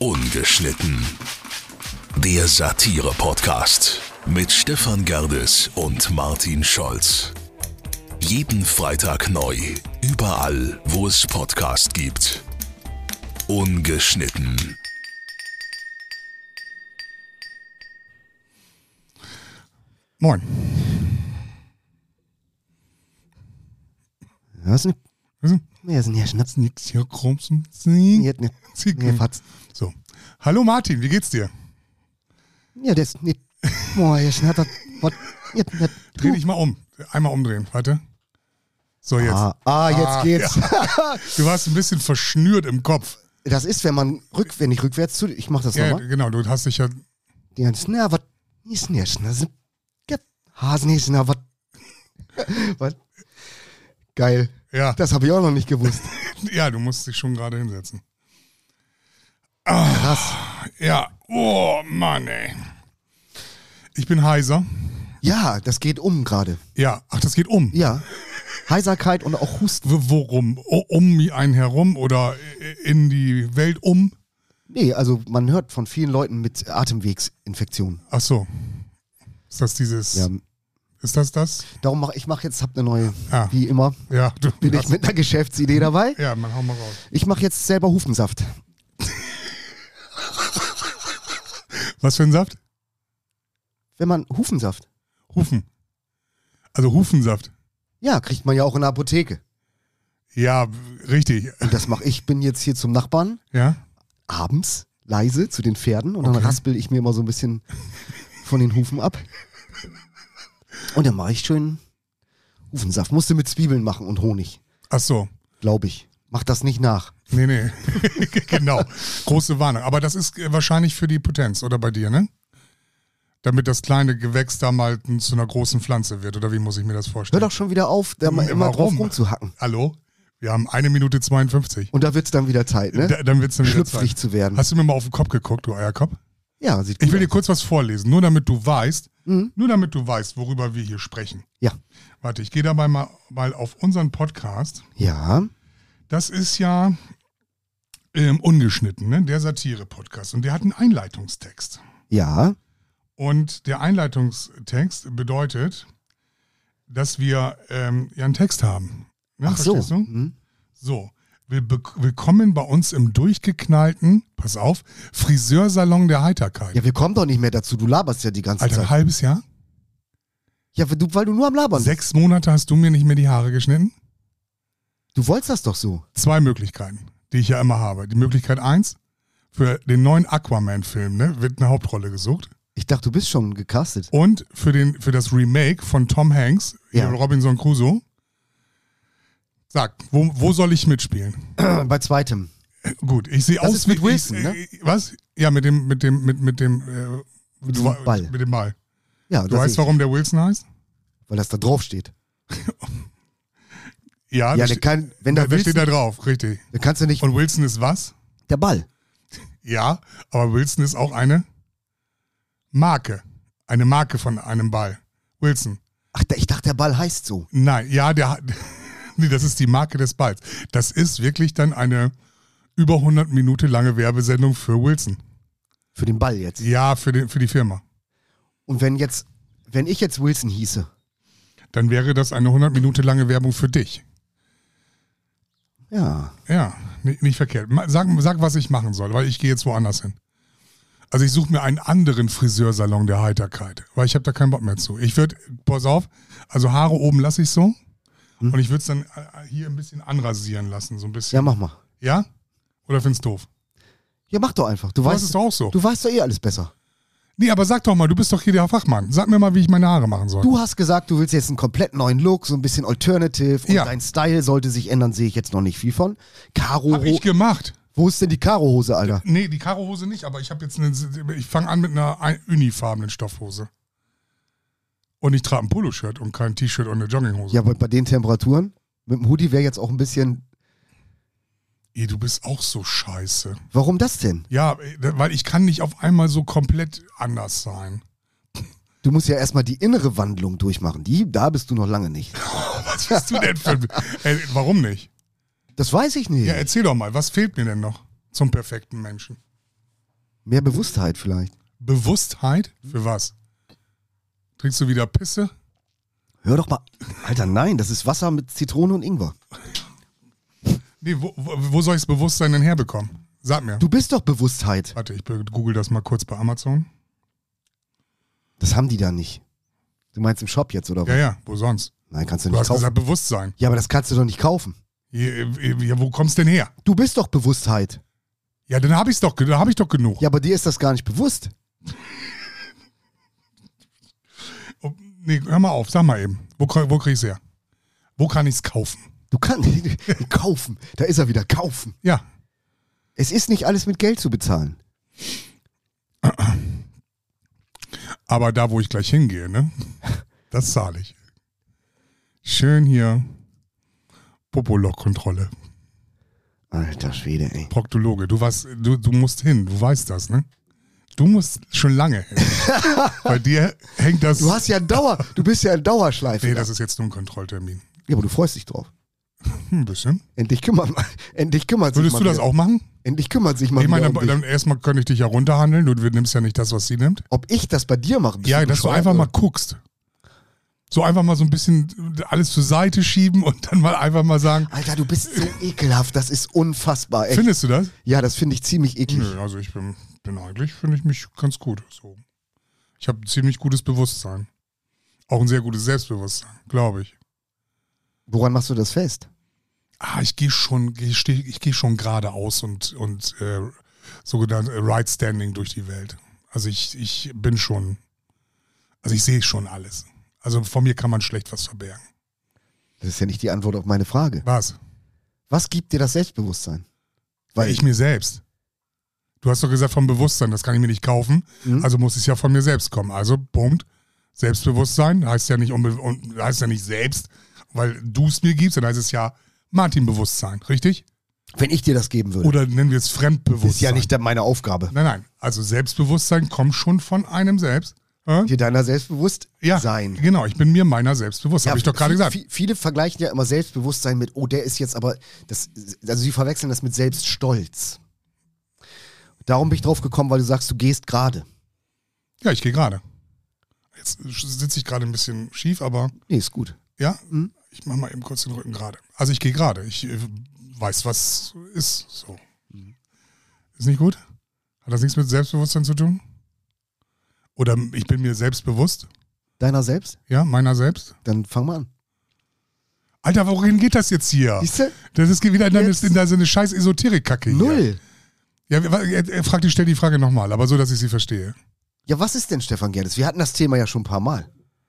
Ungeschnitten. Der Satire-Podcast mit Stefan Gerdes und Martin Scholz. Jeden Freitag neu, überall, wo es Podcast gibt. Ungeschnitten. Moin. Was denn? Ja, ist ja Schnaps. Nix hier krumm zum Singen. Jetzt nicht. Nee, Fatz. So. Hallo Martin, wie geht's dir? Ja, das nicht. Boah, jetzt hat er. Dreh dich mal um. Einmal umdrehen, warte. So, jetzt. Jetzt geht's. Ja. Du warst ein bisschen verschnürt im Kopf. Das ist, wenn man wenn ich rückwärts zu. Ich mach das Ja, nochmal. genau, du hast dich ja. Die ganze, na, was ist denn jetzt? Hasen ist, na, was? Was? Geil. Ja. Das habe ich auch noch nicht gewusst. Ja, du musst dich schon gerade hinsetzen. Krass. Ja. Oh, Mann, ey. Ich bin heiser. Ja, das geht gerade. Ja. Ach, das geht um. Ja. Heiserkeit und auch Husten. Worum? Um einen herum oder in die Welt um? Nee, also man hört von vielen Leuten mit Atemwegsinfektionen. Ach so. Ist das dieses... Ja. Ist das? Darum hab eine neue, Ja. wie immer, Ja. bin ich mit einer Geschäftsidee dabei. Ja, man hau mal raus. Ich mache jetzt selber Hufensaft. Was für ein Saft? Wenn man Hufensaft. Hufen. Also Hufensaft. Ja, kriegt man ja auch in der Apotheke. Ja, richtig. Und das mache ich. Bin jetzt hier zum Nachbarn, Ja? abends, leise zu den Pferden und dann Okay. raspel ich mir immer so ein bisschen von den Hufen ab. Und dann mache ich schön Hufensaft. Musste mit Zwiebeln machen und Honig, Ach so. glaube ich. Mach das nicht nach. Nee. Genau. Große Warnung. Aber das ist wahrscheinlich für die Potenz, oder bei dir, ne? Damit das kleine Gewächs da mal zu einer großen Pflanze wird, oder wie muss ich mir das Hör vorstellen? doch schon wieder auf, da mal immer drauf rumzuhacken. Hallo? Wir haben 1 Minute 52. Und da wird's dann wieder Zeit, ne? Dann wird's dann wieder Schlüpfrig Zeit. zu werden. Hast du mir mal auf den Kopf geguckt, du Eierkopf? Ja, sieht gut Ich will dir aus. kurz was vorlesen, nur damit du weißt, Mhm. worüber wir hier sprechen. Ja. Warte, ich gehe dabei mal auf unseren Podcast. Ja. Das ist ja ungeschnitten, ne? Der Satire-Podcast. Und der hat einen Einleitungstext. Ja. Und der Einleitungstext bedeutet, dass wir ja einen Text haben. Ne? Ach so. Verstehst du? Mhm. So. Willkommen bei uns im durchgeknallten, pass auf, Friseursalon der Heiterkeit. Ja, wir kommen doch nicht mehr dazu. Du laberst ja die ganze Alter, ein Zeit. halbes Jahr? Ja, weil du nur am Labern bist. 6 Monate hast du mir nicht mehr die Haare geschnitten? Du wolltest das doch so. 2 Möglichkeiten, die ich ja immer habe. Die Möglichkeit 1, für den neuen Aquaman-Film, ne, wird eine Hauptrolle gesucht. Ich dachte, du bist schon gecastet. Und für das Remake von Tom Hanks, Ja. Robinson Crusoe. Sag, wo soll ich mitspielen? Bei zweitem. Gut, ich sehe Das aus ist mit wie Wilson, ich, ne? Was? Ja, mit dem Mit diesem Ball. Mit dem Ball. Ja, Du weißt, warum der Wilson heißt? Weil das da drauf steht. Ja, Ja, da der kann, wenn da steht Wilson, da drauf, richtig. dann kannst du nicht. Und Wilson ist was? Der Ball. Ja, aber Wilson ist auch eine Marke. Eine Marke von einem Ball. Wilson. Ach, ich dachte, der Ball heißt so. Nein, ja, nee, das ist die Marke des Balls. Das ist wirklich dann eine über 100 Minuten lange Werbesendung für Wilson. Für den Ball jetzt. Ja, für die Firma. Und wenn ich jetzt Wilson hieße, Dann wäre das eine 100 Minuten lange Werbung für dich. ja. Ja, nicht verkehrt. Sag, was ich machen soll, weil ich gehe jetzt woanders hin. Also ich suche mir einen anderen Friseursalon der Heiterkeit, weil ich habe da keinen Bock mehr zu. Ich würde, pass auf, also Haare oben lasse ich so und ich würde es dann hier ein bisschen anrasieren lassen, so ein bisschen. Ja, mach mal. Ja? Oder findest du doof? Ja, mach doch einfach. Du Das weißt ist doch auch so. Du weißt doch eh alles besser. Nee, aber sag doch mal, du bist doch hier der Fachmann. Sag mir mal, wie ich meine Haare machen soll. Du hast gesagt, du willst jetzt einen komplett neuen Look, so ein bisschen Alternative und Ja. dein Style sollte sich ändern, sehe ich jetzt noch nicht viel von. Karo, Hab ich gemacht. wo ist denn die Karo-Hose, Alter? Nee, die Karohose nicht, aber ich fange an mit einer unifarbenen Stoffhose. Und ich trage ein Poloshirt und kein T-Shirt und eine Jogginghose. Ja, aber bei den Temperaturen, mit dem Hoodie wäre jetzt auch ein bisschen. Du bist auch so scheiße. Warum das denn? Ja, weil ich kann nicht auf einmal so komplett anders sein. Du musst ja erstmal die innere Wandlung durchmachen. Da bist du noch lange nicht. Was bist du denn für... warum nicht? Das weiß ich nicht. Ja, erzähl doch mal, was fehlt mir denn noch zum perfekten Menschen? Mehr Bewusstheit vielleicht. Bewusstheit? Für was? Trinkst du wieder Pisse? Hör doch mal. Alter, nein, das ist Wasser mit Zitrone und Ingwer. Nee, wo soll ich das Bewusstsein denn herbekommen? Sag mir. Du bist doch Bewusstheit. Warte, ich google das mal kurz bei Amazon. Das haben die da nicht. Du meinst im Shop jetzt, oder was? Ja, ja, wo sonst? Nein, kannst du Du nicht hast kaufen. gesagt Bewusstsein. Ja, aber das kannst du doch nicht kaufen. Ja, wo kommst du denn her? Du bist doch Bewusstheit. Ja, dann hab ich doch genug. Ja, aber dir ist das gar nicht bewusst. Oh, nee, hör mal auf, sag mal eben. Wo krieg ich's her? Wo kann ich's kaufen? Du kannst kaufen. Da ist er wieder, kaufen. Ja. Es ist nicht alles mit Geld zu bezahlen. Aber da, wo ich gleich hingehe, ne? Das zahle ich. Schön hier. Popoloch-Kontrolle. Alter Schwede, ey. Proktologe. Du musst hin, du weißt das, ne? Du musst schon lange hin. Bei dir hängt das. Du bist ja in Dauerschleife. Nee, das ist jetzt nur ein Kontrolltermin. Ja, aber du freust dich drauf. Ein bisschen. Endlich kümmert sich Würdest du das auch machen? Endlich kümmert sich mal Ich meine, wieder um dich. dann erstmal könnte ich dich ja runterhandeln. Du nimmst ja nicht das, was sie nimmt. Ob ich das bei dir mache? Ja, dass du einfach mal guckst. So einfach mal so ein bisschen alles zur Seite schieben und dann mal einfach mal sagen. Alter, du bist so ekelhaft. Das ist unfassbar. Echt. Findest du das? Ja, das finde ich ziemlich eklig. Nö, also ich bin eigentlich, finde ich mich ganz gut. So. Ich habe ein ziemlich gutes Bewusstsein. Auch ein sehr gutes Selbstbewusstsein, glaube ich. Woran machst du das fest? Ich gehe schon geradeaus und sogenannt Right Standing durch die Welt. Also ich bin schon, also ich sehe schon alles. Also von mir kann man schlecht was verbergen. Das ist ja nicht die Antwort auf meine Frage. Was? Was gibt dir das Selbstbewusstsein? Weil ich mir selbst. Du hast doch gesagt vom Bewusstsein, das kann ich mir nicht kaufen. Also muss es ja von mir selbst kommen. Also Punkt. Selbstbewusstsein heißt ja nicht heißt ja nicht selbst, weil du es mir gibst, dann heißt es ja Martin-Bewusstsein, richtig? Wenn ich dir das geben würde. Oder nennen wir es Fremdbewusstsein. Das ist ja nicht meine Aufgabe. Nein. Also Selbstbewusstsein kommt schon von einem selbst. Dir deiner selbst Ja, sein. genau. Ich bin mir meiner selbst bewusst. Habe ich doch gerade gesagt. Viele vergleichen ja immer Selbstbewusstsein mit, der ist jetzt aber, also sie verwechseln das mit Selbststolz. Darum bin ich drauf gekommen, weil du sagst, du gehst gerade. Ja, ich gehe gerade. Jetzt sitze ich gerade ein bisschen schief, aber Nee, ist gut. ja, ich mache mal eben kurz den Rücken gerade. Also ich gehe gerade. Ich weiß, was ist. So. Ist nicht gut? Hat das nichts mit Selbstbewusstsein zu tun? Oder ich bin mir selbstbewusst? Deiner selbst? Ja, meiner selbst? Dann fang mal an. Alter, wohin geht das jetzt hier? Siehste? Das ist wieder in so eine scheiß Esoterik-Kacke hier. Null. Ja, stell die Frage nochmal, aber so, dass ich sie verstehe. Ja, was ist denn Stefan Gerdes? Wir hatten das Thema ja schon ein paar Mal.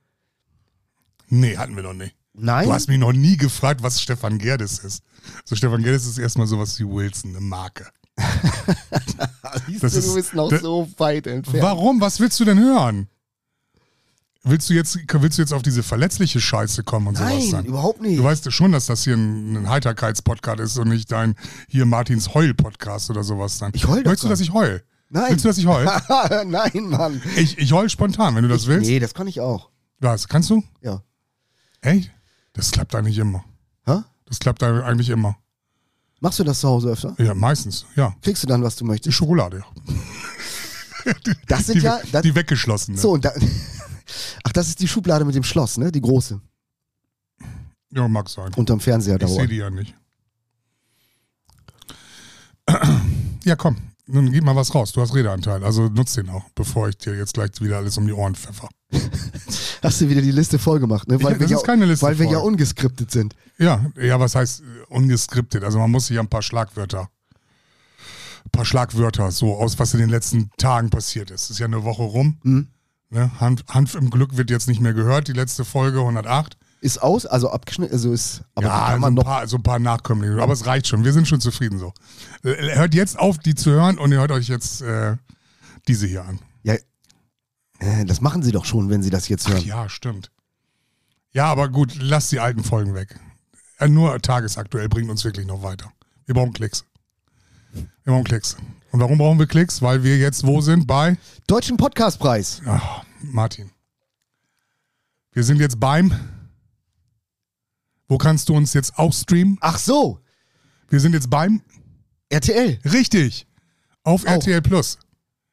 Nee, hatten wir noch nicht. Nein? Du hast mich noch nie gefragt, was Stefan Gerdes ist. So, Stefan Gerdes ist erstmal sowas wie Wilson, eine Marke. Siehst du bist noch so weit entfernt. Warum? Was willst du denn hören? Willst du jetzt auf diese verletzliche Scheiße kommen und sowas sein? Nein, überhaupt nicht. Du weißt schon, dass das hier ein Heiterkeits-Podcast ist und nicht dein hier Martins Heul-Podcast oder sowas sein. Ich heul doch Möchtest du, dass ich heul? Nein. Willst du, dass ich heul? Nein, Mann. Ich heul spontan, wenn du das willst. Nee, das kann ich auch. Was? Kannst du? Ja. Echt? Das klappt eigentlich immer. Hä? Das klappt eigentlich immer. Machst du das zu Hause öfter? Ja, meistens, ja. Kriegst du dann, was du Die möchtest? Schokolade, ja. Das sind die weggeschlossene. So, und ach, das ist die Schublade mit dem Schloss, ne? Die große. Ja, mag sein. Unterm Fernseher Ich sehe dauert. die ja nicht. Ja, komm. Nun gib mal was raus. Du hast Redeanteil. Also nutz den auch, bevor ich dir jetzt gleich wieder alles um die Ohren pfeffer. Hast du wieder die Liste voll gemacht, ne? Das ist keine Liste Weil wir voll. ja ungeskriptet sind. Ja, was heißt ungeskriptet? Also man muss sich ja ein paar Schlagwörter, so aus, was in den letzten Tagen passiert ist. Es ist ja eine Woche rum. Ne? Hanf im Glück wird jetzt nicht mehr gehört, die letzte Folge 108. Ist aus, also abgeschnitten, also ist, aber Ja, die kann man noch. ein paar Nachkömmlinge. Aber es reicht schon. Wir sind schon zufrieden so. Hört jetzt auf, die zu hören und ihr hört euch jetzt diese hier an. Ja, das machen sie doch schon, wenn sie das jetzt hören. Ach ja, stimmt. Ja, aber gut, lasst die alten Folgen weg. Nur tagesaktuell bringt uns wirklich noch weiter. Wir brauchen Klicks. Und warum brauchen wir Klicks? Weil wir jetzt wo sind? Bei Deutschen Podcastpreis. Ach, Martin. Wir sind jetzt beim. Wo kannst du uns jetzt auch streamen? Ach so, Wir sind jetzt beim. RTL. Richtig. Auf Auch. RTL Plus.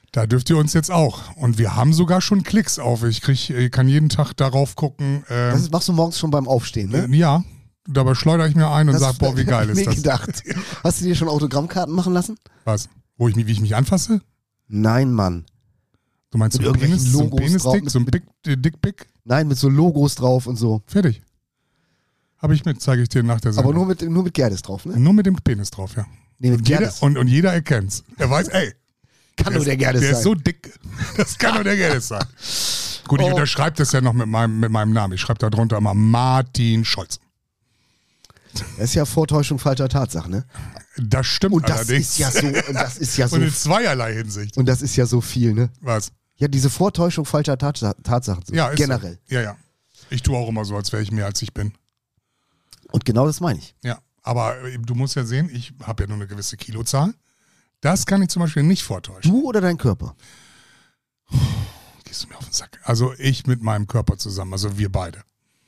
Da dürft ihr uns jetzt auch. Und wir haben sogar schon Klicks auf. Ich kann jeden Tag darauf gucken. Das machst du morgens schon beim Aufstehen, ne? Ja, dabei schleudere ich mir ein und sage, boah, wie geil ist das. Gedacht. Hast du dir schon Autogrammkarten machen lassen? Was? Wie ich mich anfasse? Nein, Mann. Du meinst Mit so ein irgendwelchen Penis-Stick, Logos so ein Dickpick? Nein, mit so Logos drauf und so. Fertig. Habe ich mit, zeige ich dir nach der Sendung. Aber nur mit Gerdes drauf, ne? Nur mit dem Penis drauf, ja. Nee, mit Und jeder, Gerdes. und jeder erkennt's. Er weiß, ey, Kann nur der Gerdes der sein. ist so dick. Das kann nur der Gerdes sein. Gut, ich unterschreibe das ja noch mit meinem Namen. Ich schreibe da drunter immer Martin Scholz. Das ist ja Vortäuschung falscher Tatsachen, ne? Das stimmt Und das allerdings. ist ja so, und das ist ja so, Und in zweierlei Hinsicht. und das ist ja so viel, ne? Was? Ja, diese Vortäuschung falscher Tatsachen, so Ja, ist generell. So. Ja. Ich tue auch immer so, als wäre ich mehr, als ich bin. Und genau das meine ich. Ja, aber du musst ja sehen, ich habe ja nur eine gewisse Kilozahl. Das kann ich zum Beispiel nicht vortäuschen. Du oder dein Körper? Gehst du mir auf den Sack? Also ich mit meinem Körper zusammen, also wir beide.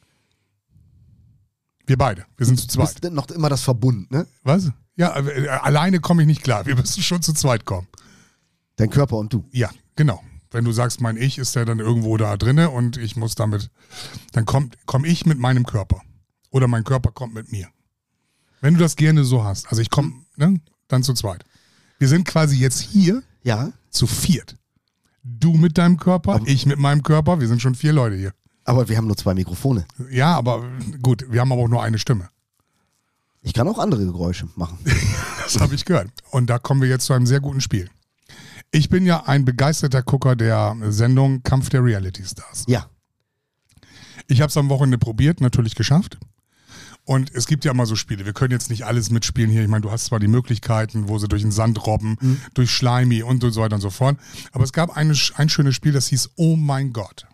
Wir beide, wir sind zu Du zweit. bist noch immer das Verbund, ne? Was? Ja, alleine komme ich nicht klar. Wir müssen schon zu zweit kommen. Dein Körper und du. Ja, genau. Wenn du sagst, mein Ich ist ja dann irgendwo da drinne und ich muss damit, dann komm ich mit meinem Körper. Oder mein Körper kommt mit mir. Wenn du das gerne so hast. Also ich komme, ne, dann zu zweit. Wir sind quasi jetzt hier Ja, zu viert. Du mit deinem Körper, ich mit meinem Körper. Wir sind schon 4 Leute hier. aber wir haben nur 2 Mikrofone. Ja, aber gut, wir haben aber auch nur eine Stimme. Ich kann auch andere Geräusche machen. Das habe ich gehört. Und da kommen wir jetzt zu einem sehr guten Spiel. Ich bin ja ein begeisterter Gucker der Sendung Kampf der Reality Stars. Ja. Ich habe es am Wochenende probiert, natürlich geschafft. Und es gibt ja immer so Spiele. Wir können jetzt nicht alles mitspielen hier. Ich meine, du hast zwar die Möglichkeiten, wo sie durch den Sand robben, durch Schleimi und so weiter und so fort. Aber es gab ein schönes Spiel, das hieß Oh mein Gott.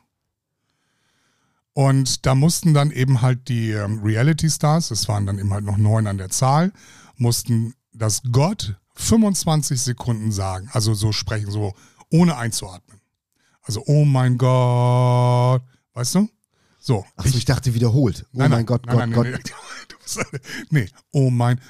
Und da mussten dann eben halt die Reality Stars, es waren dann eben halt noch 9 an der Zahl, mussten das Gott 25 Sekunden sagen. Also so sprechen, so ohne einzuatmen. Also Oh mein Gott. Weißt du? So. Achso, ich dachte wiederholt. Oh Nein, mein Gott, nein, Gott, nein, Gott. Nee, oh mein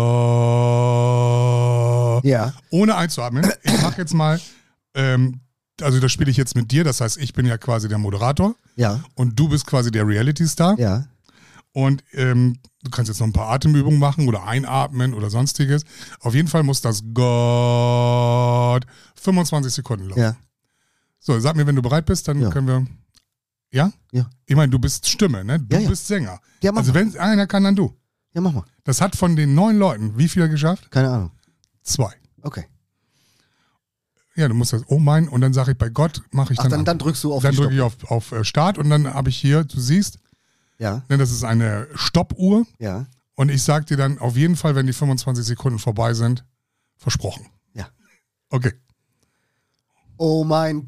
Gott. Ja. Ohne einzuatmen. Ich mache jetzt mal, also das spiele ich jetzt mit dir, das heißt, ich bin ja quasi der Moderator Ja. und du bist quasi der Reality-Star. Ja. Und du kannst jetzt noch ein paar Atemübungen machen oder einatmen oder sonstiges. Auf jeden Fall muss das Gott 25 Sekunden laufen. Ja. So, sag mir, wenn du bereit bist, dann Ja. können wir... Ja? Ja. Ich meine, du bist Stimme, ne? Du Ja. bist Sänger. Ja, mach Also mal. wenn einer kann, dann du. Ja, mach mal. Das hat von den 9 Leuten wie viel geschafft? Keine Ahnung. 2. Okay. Ja, du musst das, oh mein, und dann sage ich, bei Gott mache ich Ach, dann dann, an. dann drückst du auf Dann die drücke ich auf Start und dann habe ich hier, du siehst, Ja. ne, das ist eine Stoppuhr Ja. und ich sage dir dann auf jeden Fall, wenn die 25 Sekunden vorbei sind, versprochen. Ja. Okay. Oh mein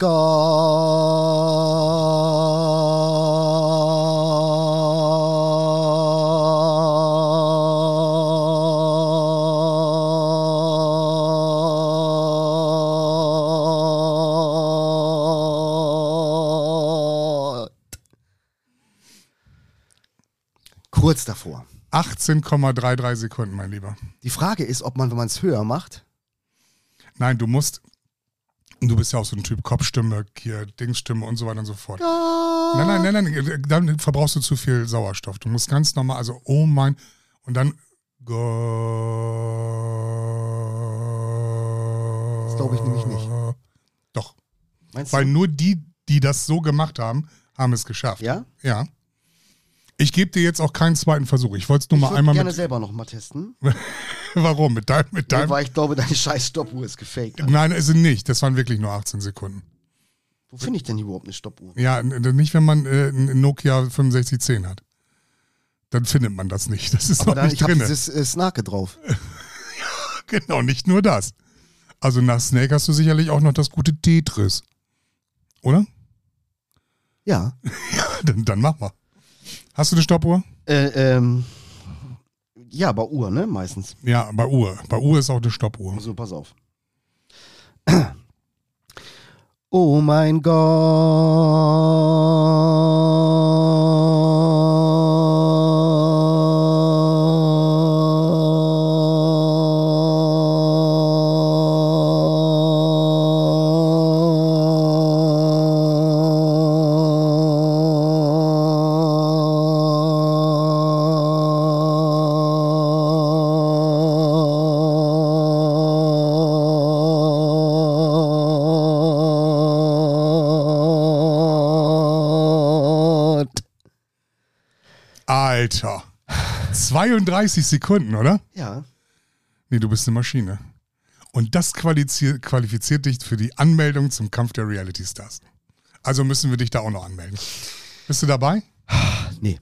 Gott. Kurz davor. 18,33 Sekunden, mein Lieber. Die Frage ist, ob man, wenn man es höher macht, Nein, du bist ja auch so ein Typ Kopfstimme, hier Dingsstimme und so weiter und so fort. Nein, dann verbrauchst du zu viel Sauerstoff. Du musst ganz normal, also oh mein, und dann Gott. das glaube ich nämlich nicht. Doch, Meinst weil du? nur die das so gemacht haben, haben es geschafft. Ja? Ja. Ich gebe dir jetzt auch keinen zweiten Versuch. Ich wollte es nur Ich mal würde einmal gerne mit. selber noch mal testen, Warum? Mit deinem? weil ich glaube, deine scheiß Stoppuhr ist gefaked. Nein, ist sie nicht. Das waren wirklich nur 18 Sekunden. Wo finde ich denn überhaupt eine Stoppuhr? Ja, nicht, wenn man ein Nokia 6510 hat. Dann findet man das nicht. Das ist Aber noch dann, nicht ich habe drin. dieses Snake drauf. Genau, nicht nur das. Also nach Snake hast du sicherlich auch noch das gute Tetris. Oder? Ja. Dann mach mal. Hast du eine Stoppuhr? Ja, bei Uhr, ne? Meistens. Ja, bei Uhr. Bei Uhr ist auch eine Stoppuhr. So, pass auf. Oh mein Alter. 32 Sekunden, oder? Ja. Nee, du bist eine Maschine. Und das qualifiziert dich für die Anmeldung zum Kampf der Reality Stars. Also müssen wir dich da auch noch anmelden. Bist du dabei? Nee.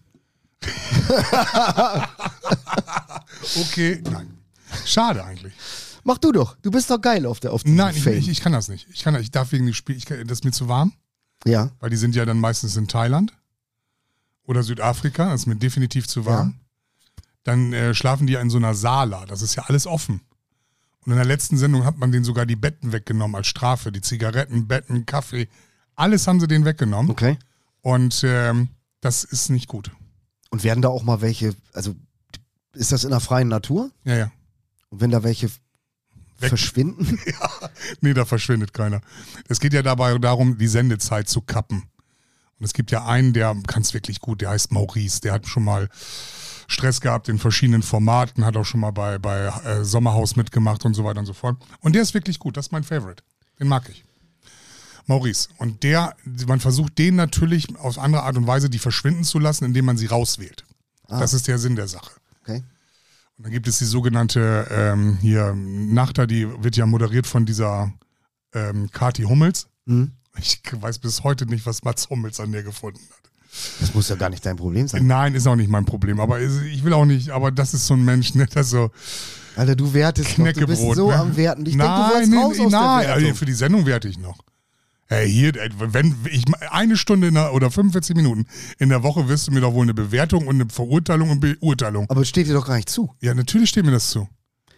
Okay, nein. Schade eigentlich. Mach du doch. Du bist doch geil auf diesem Nein, Fame. ich kann das nicht. Ich darf wegen dem Spiel, das ist mir zu warm, Ja. weil die sind ja dann meistens in Thailand oder Südafrika, das ist mir definitiv zu warm. Dann schlafen die ja in so einer Sala, das ist ja alles offen. Und in der letzten Sendung hat man denen sogar die Betten weggenommen als Strafe, die Zigaretten, Betten, Kaffee, alles haben sie denen weggenommen. Okay. Und das ist nicht gut. Und werden da auch mal welche, also ist das in der freien Natur? Ja, ja. Und wenn da welche verschwinden? Nee, da verschwindet keiner. Es geht ja dabei darum, die Sendezeit zu kappen. Und es gibt ja einen, der kann es wirklich gut, der heißt Maurice. Der hat schon mal Stress gehabt in verschiedenen Formaten, hat auch schon mal bei Sommerhaus mitgemacht und so weiter und so fort. Und der ist wirklich gut, das ist mein Favorite. Den mag ich. Maurice. Und man versucht den natürlich auf andere Art und Weise, die verschwinden zu lassen, indem man sie rauswählt. Das ist der Sinn der Sache. Okay. Und dann gibt es die sogenannte Nachter, die wird ja moderiert von dieser Kathi Hummels. Mhm. Ich weiß bis heute nicht, was Mats Hummels an der gefunden hat. Das muss ja gar nicht dein Problem sein. Nein, ist auch nicht mein Problem. Aber ich will auch nicht, aber das ist so ein Mensch, ne, der so Alter, du wertest noch, du bist so ne? am Werten. Ich nein, denke, du wolltest raus aus der Wertung. Also für die Sendung werte ich noch. Hey, wenn ich eine Stunde oder 45 Minuten in der Woche wirst du mir doch wohl eine Bewertung und eine Verurteilung und Beurteilung. Aber es steht dir doch gar nicht zu. Ja, natürlich steht mir das zu.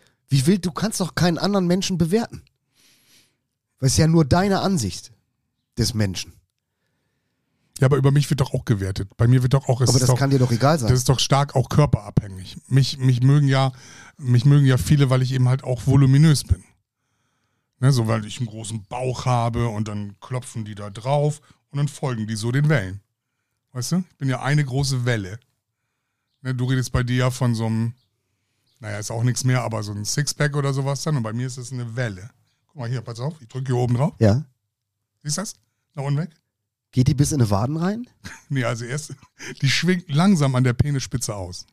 Du kannst doch keinen anderen Menschen bewerten. Weil es ist ja nur deine Ansicht des Menschen. Ja, aber über mich wird doch auch gewertet. Bei mir wird doch auch... Aber das kann dir doch egal sein. Das ist doch stark auch körperabhängig. Mich mögen ja viele, weil ich eben halt auch voluminös bin. Ne, so, weil ich einen großen Bauch habe und dann klopfen die da drauf und dann folgen die so den Wellen. Weißt du? Ich bin ja eine große Welle. Ne, du redest bei dir ja von so einem, naja, ist auch nichts mehr, aber so ein Sixpack oder sowas dann. Und bei mir ist es eine Welle. Guck mal hier, pass auf, ich drücke hier oben drauf. Ja. Siehst du das? Nach unten weg? Geht die bis in die Waden rein? Nee, also die schwingt langsam an der Penisspitze aus.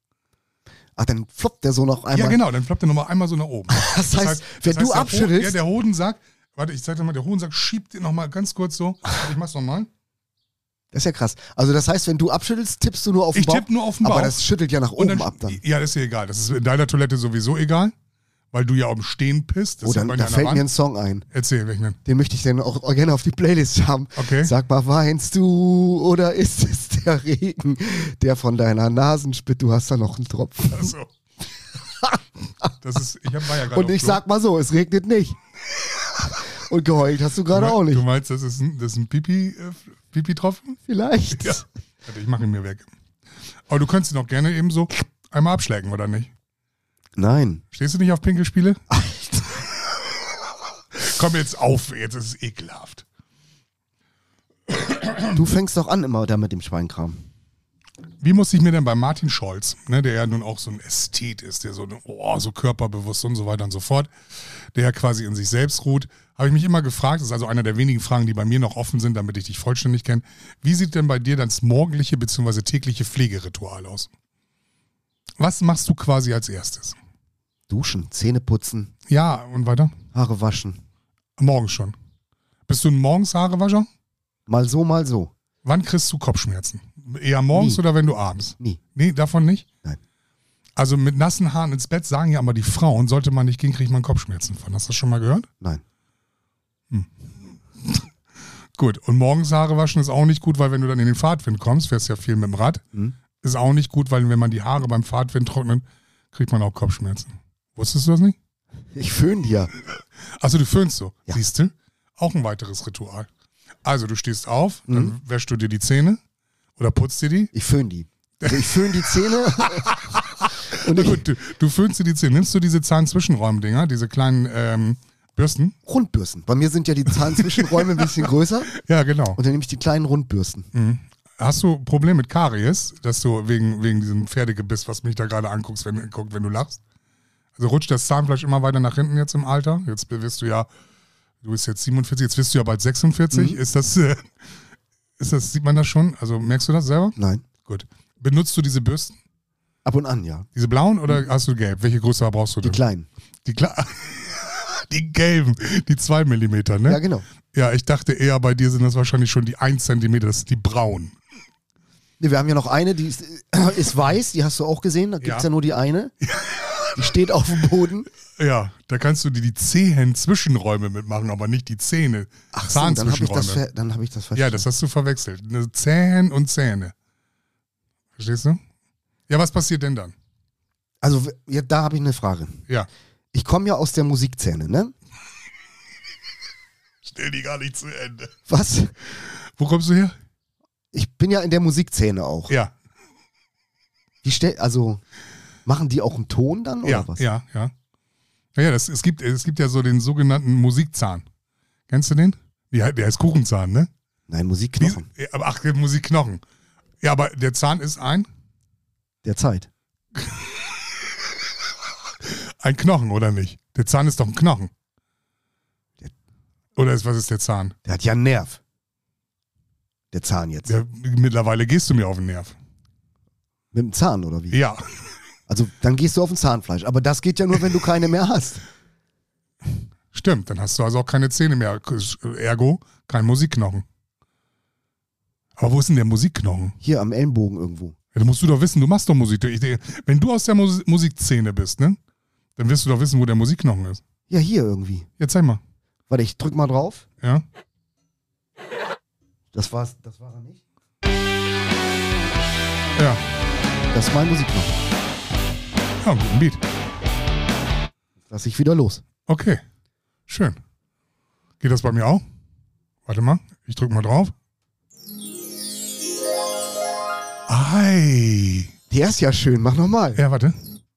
Ach, dann floppt der so noch einmal. Ja, genau, dann floppt der nochmal einmal so nach oben. Das heißt, wenn du abschüttelst... Der Hodensack, warte, ich zeig dir mal, der Hodensack schiebt den nochmal ganz kurz so. Ich mach's nochmal. Das ist ja krass. Also das heißt, wenn du abschüttelst, tippst du nur auf den Bauch? Ich tippe nur auf den Bauch. Aber das schüttelt ja nach oben ab dann. Ja, das ist ja egal. Das ist in deiner Toilette sowieso egal, weil du ja auf dem Stehen pisst. Das da fällt mir ein Song ein. Erzähl, welchen denn? Den möchte ich dann auch gerne auf die Playlist haben. Okay. Sag mal, weinst du oder ist es der Regen, der von deiner Nasenspitze, du hast da noch einen Tropfen. Achso. War ja gerade Und ich sag mal so, es regnet nicht. Und geheult hast du gerade auch nicht. Du meinst, das ist ein Pipi-Tropfen? Vielleicht. Ja. Warte, ich mache ihn mir weg. Aber du könntest ihn auch gerne eben so einmal abschlecken, oder nicht? Nein. Stehst du nicht auf Pinkelspiele? Komm jetzt auf, jetzt ist es ekelhaft. Du fängst doch an immer da mit dem Schweinkram. Wie muss ich mir denn bei Martin Scholz, ne, der ja nun auch so ein Ästhet ist, der so körperbewusst und so weiter und so fort, der ja quasi in sich selbst ruht, habe ich mich immer gefragt, das ist also einer der wenigen Fragen, die bei mir noch offen sind, damit ich dich vollständig kenne, wie sieht denn bei dir das morgendliche bzw. tägliche Pflegeritual aus? Was machst du quasi als erstes? Duschen, Zähne putzen. Ja, und weiter? Haare waschen. Morgens schon. Bist du ein Morgens-Haarewascher? Mal so, mal so. Wann kriegst du Kopfschmerzen? Eher morgens Nie. oder wenn du abends? Nie. Nee, davon nicht? Nein. Also mit nassen Haaren ins Bett sagen ja aber die Frauen, sollte man nicht gehen, kriegt man Kopfschmerzen von. Hast du das schon mal gehört? Nein. Gut, und morgens Haare waschen ist auch nicht gut, weil wenn du dann in den Fahrtwind kommst, fährst ja viel mit dem Rad, ist auch nicht gut, weil wenn man die Haare beim Fahrtwind trocknet, kriegt man auch Kopfschmerzen. Wusstest du das nicht? Ich föhn dir. Achso, du föhnst so. Ja. Siehst du? Auch ein weiteres Ritual. Also du stehst auf, dann wäschst du dir die Zähne oder putzt dir die. Ich föhn die. Also ich föhn die Zähne. Und Na gut, du föhnst dir die Zähne. Nimmst du diese Zahnzwischenräumdinger, diese kleinen Bürsten? Rundbürsten. Bei mir sind ja die Zahnzwischenräume ein bisschen größer. Ja, genau. Und dann nehme ich die kleinen Rundbürsten. Hast du Probleme mit Karies, dass du wegen diesem Pferdegebiss, was mich da gerade anguckst, wenn du lachst? Also rutscht das Zahnfleisch immer weiter nach hinten jetzt im Alter? Jetzt wirst du ja, du bist jetzt 47, jetzt wirst du ja bald 46. Ist das, sieht man das schon? Also merkst du das selber? Nein. Gut. Benutzt du diese Bürsten? Ab und an, ja. Diese blauen oder hast du gelb? Welche Größe brauchst du Die denn? kleinen. Die gelben, die 2 Millimeter, ne? Ja, genau. Ja, ich dachte eher, bei dir sind das wahrscheinlich schon die 1 Zentimeter, das sind die braunen. Nee, wir haben ja noch eine, die ist weiß, die hast du auch gesehen. Da gibt es ja nur die eine. Die steht auf dem Boden. Ja, da kannst du dir die Zehen-Zwischenräume mitmachen, aber nicht die Zähne. Ach so, dann habe ich das verstanden. Ja, das hast du verwechselt. Zähne und Zähne. Verstehst du? Ja, was passiert denn dann? Also, ja, da habe ich eine Frage. Ja. Ich komme ja aus der Musikszene, ne? Stell die gar nicht zu Ende. Was? Wo kommst du her? Ich bin ja in der Musikszene auch. Ja. Also, machen die auch einen Ton dann oder Ja, was? ja. Naja, es gibt ja so den sogenannten Musikzahn. Kennst du den? Der heißt Kuchenzahn, ne? Nein, Musikknochen. Ach, Musikknochen. Ja, aber der Zahn ist ein Der Zeit. Knochen, oder nicht? Der Zahn ist doch ein Knochen. Oder was ist der Zahn? Der hat ja einen Nerv. Der Zahn jetzt. Ja, mittlerweile gehst du mir auf den Nerv. Mit dem Zahn oder wie? Ja. Also, dann gehst du auf ein Zahnfleisch. Aber das geht ja nur, wenn du keine mehr hast. Stimmt, dann hast du also auch keine Zähne mehr. Ergo, kein Musikknochen. Aber wo ist denn der Musikknochen? Hier am Ellenbogen irgendwo. Ja, das musst du doch wissen, du machst doch Musik. Wenn du aus der Musikszene bist, ne? Dann wirst du doch wissen, wo der Musikknochen ist. Ja, hier irgendwie. Ja, zeig mal. Warte, ich drück mal drauf. Ja. Das war er nicht. Ja. Das ist mein Musikknochen. Ja, guten Beat. Lass ich wieder los. Okay. Schön. Geht das bei mir auch? Warte mal, ich drück mal drauf. Ei. Der ist ja schön, mach nochmal. Ja, warte.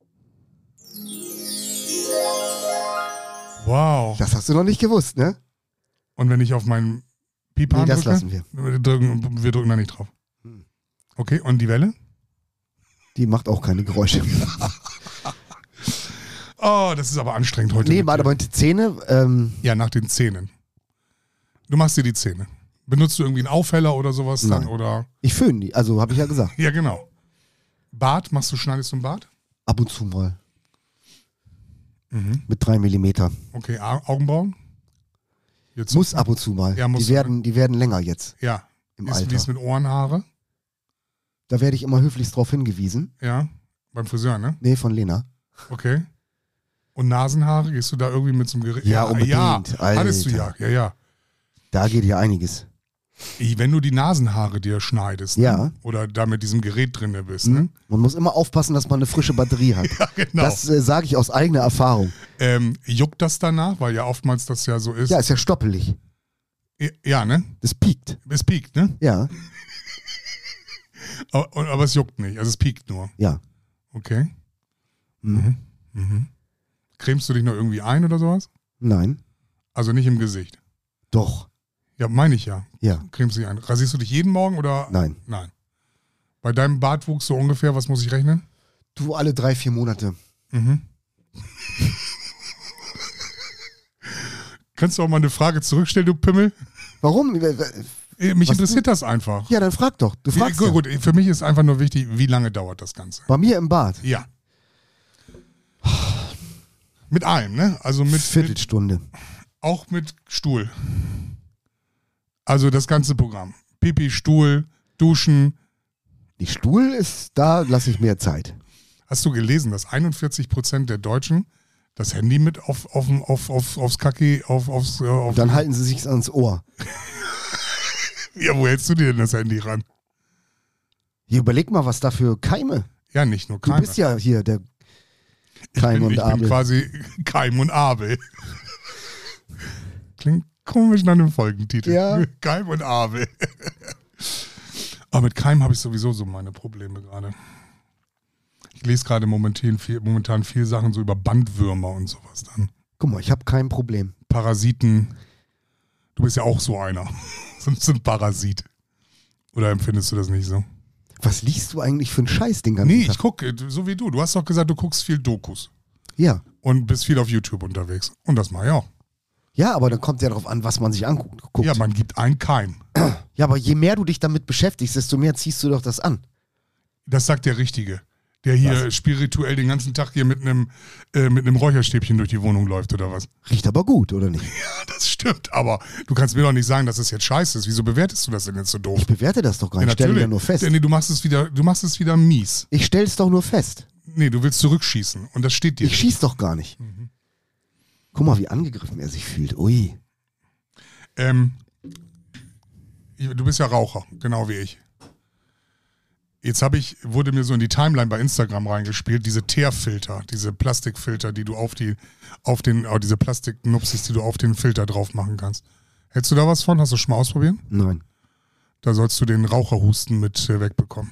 Wow. Das hast du noch nicht gewusst, ne? Und wenn ich auf meinen Piephahn Nee, das drücke? lassen wir. Wir drücken da nicht drauf. Okay, und die Welle? Die macht auch keine Geräusche. Oh, das ist aber anstrengend heute. Nee, warte mal, die Zähne. Ja, nach den Zähnen. Du machst dir die Zähne. Benutzt du irgendwie einen Aufheller oder sowas dann? Nein. Oder? Ich föhne die, also habe ich ja gesagt. Ja, genau. Bart, schneidest du ein Bart? Ab und zu mal. Mhm. Mit 3 Millimeter. Okay, Augenbrauen? Jetzt Muss ab und zu mal. Ja, musst die werden länger jetzt Ja. im Wie Alter. ist mit Ohrenhaare? Da werde ich immer höflichst drauf hingewiesen. Ja. Beim Friseur, ne? Nee, von Lena. Okay. Und Nasenhaare? Gehst du da irgendwie mit zum Gerät? Ja, unbedingt. Ja, hattest du Alter. ja. Da geht ja einiges. Wenn du die Nasenhaare dir schneidest, Ja. ne? Oder da mit diesem Gerät drin bist, ne? Man muss immer aufpassen, dass man eine frische Batterie hat. Ja, genau. Das sage ich aus eigener Erfahrung. Juckt das danach? Weil ja oftmals das ja so ist. Ja, ist ja stoppelig. Ja, ne? Das piekt. Es piekt, ne? Ja, Aber es juckt nicht. Also es piekt nur. ja. Okay. Mhm. Cremst du dich noch irgendwie ein oder sowas? Nein. Also nicht im Gesicht. Doch. Ja, meine ich ja. Ja. Cremst du dich ein. Rasierst du dich jeden Morgen oder? Nein. Nein. Bei deinem Bartwuchs so ungefähr, was muss ich rechnen? Du alle 3-4 Monate. Mhm. Kannst du auch mal eine Frage zurückstellen, du Pimmel? Warum? Mich interessiert das einfach. Ja, dann frag doch. Du fragst ja. Gut, für mich ist einfach nur wichtig, wie lange dauert das Ganze? Bei mir im Bad. Ja. Mit allem, ne? Also mit Viertelstunde. auch mit Stuhl. Also das ganze Programm. Pipi, Stuhl, Duschen. Die Stuhl ist, da lasse ich mehr Zeit. Hast du gelesen, dass 41% der Deutschen das Handy mit aufs Kacki, aufs Und dann halten sie sich ans Ohr. Ja, wo hältst du dir denn das Handy ran? Hier, überleg mal, was da für Keime. Ja, nicht nur Du Keime. bist ja hier der Keim und Ich bin Abel. quasi Keim und Abel. Klingt komisch nach einem Folgentitel. Ja. Keim und Abel. Aber mit Keim habe ich sowieso so meine Probleme gerade. Ich lese gerade momentan viel Sachen so über Bandwürmer und sowas dann. Guck mal, ich habe kein Problem. Parasiten. Du bist ja auch so einer. So ein Parasit. Oder empfindest du das nicht so? Was liest du eigentlich für einen Scheiß den ganzen Nee, Tag? ich gucke, so wie du. Du hast doch gesagt, du guckst viel Dokus. Ja. Und bist viel auf YouTube unterwegs. Und das mache ich auch. Ja, aber dann kommt ja darauf an, was man sich anguckt. Guckt. Ja, man gibt einen Keim. Ja, aber je mehr du dich damit beschäftigst, desto mehr ziehst du doch das an. Das sagt der Richtige. Der hier spirituell den ganzen Tag hier mit einem Räucherstäbchen durch die Wohnung läuft oder was? Riecht aber gut, oder nicht? Ja, das stimmt. Aber du kannst mir doch nicht sagen, dass es jetzt scheiße ist. Wieso bewertest du das denn jetzt so doof? Ich bewerte das doch gar nicht. Ich stelle ja nur fest. Nee, du machst es wieder mies. Ich stelle es doch nur fest. Nee, du willst zurückschießen und das steht dir. Ich schieß doch gar nicht. Mhm. Guck mal, wie angegriffen er sich fühlt. Ui. Du bist ja Raucher, genau wie ich. Jetzt wurde mir so in die Timeline bei Instagram reingespielt, diese Teerfilter, diese Plastikfilter, die du diese Plastiknupsis, die du auf den Filter drauf machen kannst. Hättest du da was von? Hast du schon mal ausprobiert? Nein. Da sollst du den Raucherhusten mit wegbekommen.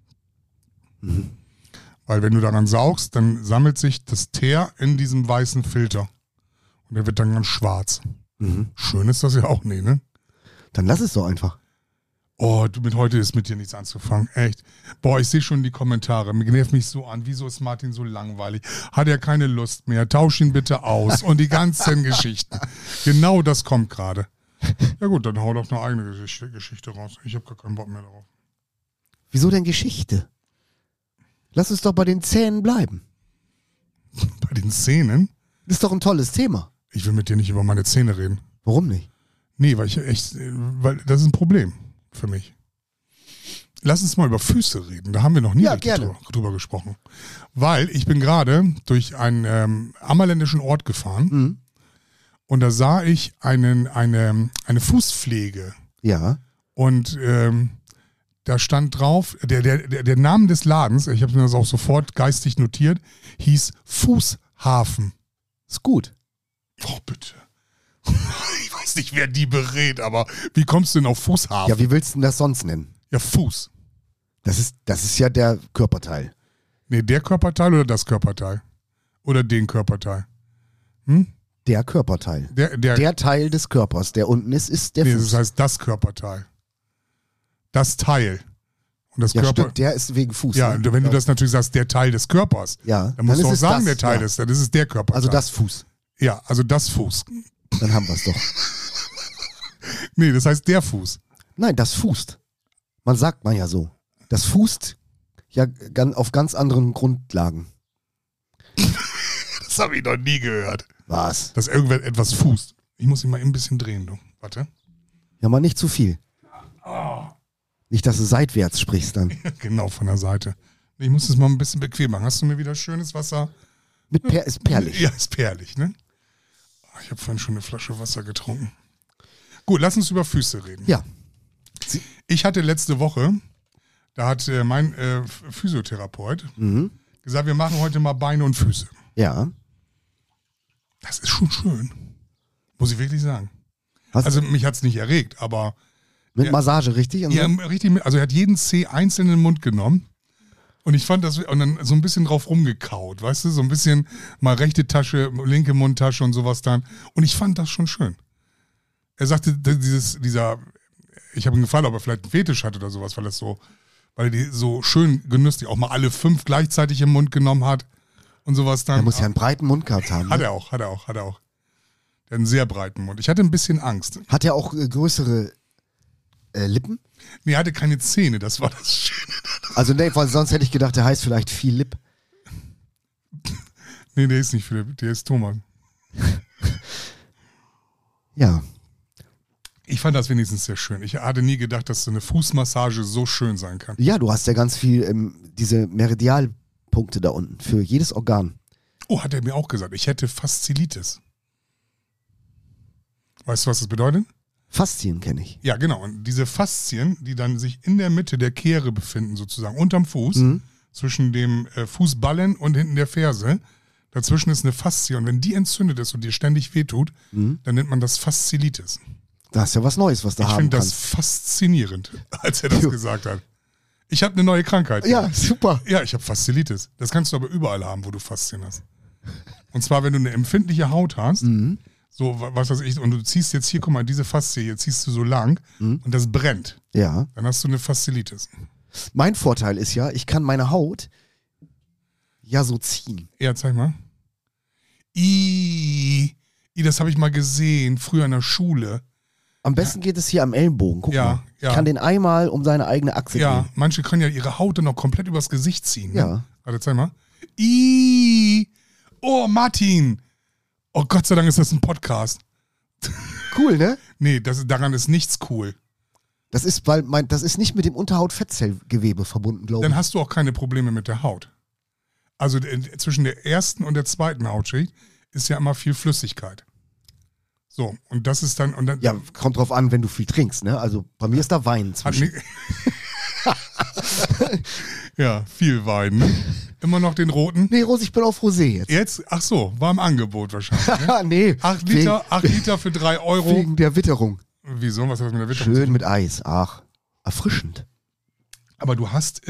Mhm. Weil wenn du daran saugst, dann sammelt sich das Teer in diesem weißen Filter. Und der wird dann ganz schwarz. Mhm. Schön ist das ja auch nicht, ne? Dann lass es doch einfach. Oh, heute ist mit dir nichts anzufangen. Echt. Boah, ich sehe schon die Kommentare. Mir nervt mich so an. Wieso ist Martin so langweilig? Hat er keine Lust mehr? Tausch ihn bitte aus. Und die ganzen Geschichten. Genau das kommt gerade. Ja gut, dann hau doch eine eigene Geschichte raus. Ich habe gar keinen Bock mehr darauf. Wieso denn Geschichte? Lass uns doch bei den Zähnen bleiben. Bei den Zähnen? Das ist doch ein tolles Thema. Ich will mit dir nicht über meine Zähne reden. Warum nicht? Nee, weil das ist ein Problem für mich. Lass uns mal über Füße reden. Da haben wir noch nie drüber gesprochen. Weil ich bin gerade durch einen ammerländischen Ort gefahren und da sah ich eine Fußpflege. Ja. Und da stand drauf, der Name des Ladens, ich habe mir das auch sofort geistig notiert, hieß Fußhafen. Ist gut. Oh, bitte. Ich weiß nicht, wer die berät, aber wie kommst du denn auf Fußhafen? Ja, wie willst du denn das sonst nennen? Ja, Fuß. Das ist ja der Körperteil. Nee, der Körperteil oder das Körperteil? Oder den Körperteil? Hm? Der Körperteil. Der Teil des Körpers, der unten ist der Fuß. Das heißt das Körperteil. Das Teil. Und das ja, Körper. Stimmt, der ist wegen Fuß. Ja, ne? wenn du das natürlich sagst, der Teil des Körpers, ja, dann musst du auch sagen, das, der Teil ist, das ist der Körperteil. Also das Fuß. Ja, also das Fuß. Dann haben wir es doch. Nee, das heißt der Fuß. Nein, das fußt. Sagt man ja so. Das fußt ja auf ganz anderen Grundlagen. Das habe ich noch nie gehört. Was? Dass irgendetwas fußt. Ich muss ihn mal ein bisschen drehen, du. Warte. Ja, mal nicht zu viel. Oh. Nicht, dass du seitwärts sprichst dann. Genau, von der Seite. Ich muss es mal ein bisschen bequem machen. Hast du mir wieder schönes Wasser? Ist perlig. Ja, ist perlig, ne? Ich habe vorhin schon eine Flasche Wasser getrunken. Gut, lass uns über Füße reden. Ja. Ich hatte letzte Woche, da hat mein Physiotherapeut gesagt, wir machen heute mal Beine und Füße. Ja. Das ist schon schön. Muss ich wirklich sagen. Also mich hat es nicht erregt, aber... Mit Massage, richtig? Ja, richtig. Also er hat jeden Zeh einzeln in den Mund genommen. Und ich fand das, und dann so ein bisschen drauf rumgekaut, weißt du, so ein bisschen mal rechte Tasche, linke Mundtasche und sowas dann. Und ich fand das schon schön. Er sagte, ich habe ihn gefragt, ob er vielleicht einen Fetisch hatte oder sowas, weil er die so schön genüsslich auch mal alle 5 gleichzeitig im Mund genommen hat und sowas dann. Er muss ja einen breiten Mund gehabt haben. Hat ne? er auch. Der hat einen sehr breiten Mund. Ich hatte ein bisschen Angst. Hat er auch größere Lippen? Nee, er hatte keine Zähne, das war das Schöne. Also nee, weil sonst hätte ich gedacht, der heißt vielleicht Philipp. Nee, der ist nicht Philipp, der ist Thomas. Ja. Ich fand das wenigstens sehr schön. Ich hatte nie gedacht, dass so eine Fußmassage so schön sein kann. Ja, du hast ja ganz viel diese Meridialpunkte da unten für jedes Organ. Oh, hat er mir auch gesagt, ich hätte Faszilitis. Weißt du, was das bedeutet? Faszien kenne ich. Ja, genau. Und diese Faszien, die dann sich in der Mitte der Kehre befinden, sozusagen unterm Fuß, zwischen dem Fußballen und hinten der Ferse, dazwischen ist eine Faszie. Und wenn die entzündet ist und dir ständig wehtut, dann nennt man das Faszilitis. Das ist ja was Neues, was da haben Ich finde das kannst. faszinierend, als er das gesagt hat. Ich habe eine neue Krankheit. Ja, super. Ja, ich habe Faszilitis. Das kannst du aber überall haben, wo du Faszien hast. Und zwar, wenn du eine empfindliche Haut hast, so, was weiß ich, und du ziehst jetzt hier, guck mal, diese Faszie, hier ziehst du so lang und das brennt. Ja. Dann hast du eine Faszilitis. Mein Vorteil ist ja, ich kann meine Haut ja so ziehen. Ja, zeig mal. Das habe ich mal gesehen, früher in der Schule. Am besten geht es hier am Ellenbogen. Guck mal. Ja. Ich kann den einmal um seine eigene Achse Ja, drehen. manche können ja ihre Haut dann noch komplett übers Gesicht ziehen. Ne? Ja. Warte, zeig mal. Oh, Martin. Oh, Gott sei Dank ist das ein Podcast. Cool, ne? Nee, daran ist nichts cool. Das ist, weil das ist nicht mit dem Unterhaut-Fettzellgewebe verbunden, glaube ich. Dann hast du auch keine Probleme mit der Haut. Also zwischen der ersten und der zweiten Hautschicht ist ja immer viel Flüssigkeit. So, und das ist dann... Und dann Ja, kommt drauf an, wenn du viel trinkst, ne? Also bei mir ist da Wein hat zwischen. Ja, viel Wein. Ne? Immer noch den roten. Nee, Rose, ich bin auf Rosé jetzt. Jetzt, ach so, war im Angebot wahrscheinlich. Ne? Nee, 8 Liter für 3 Euro. wegen der Witterung. Wieso? Was hat das mit der Witterung? Schön mit Eis. Ach, erfrischend. Aber du hast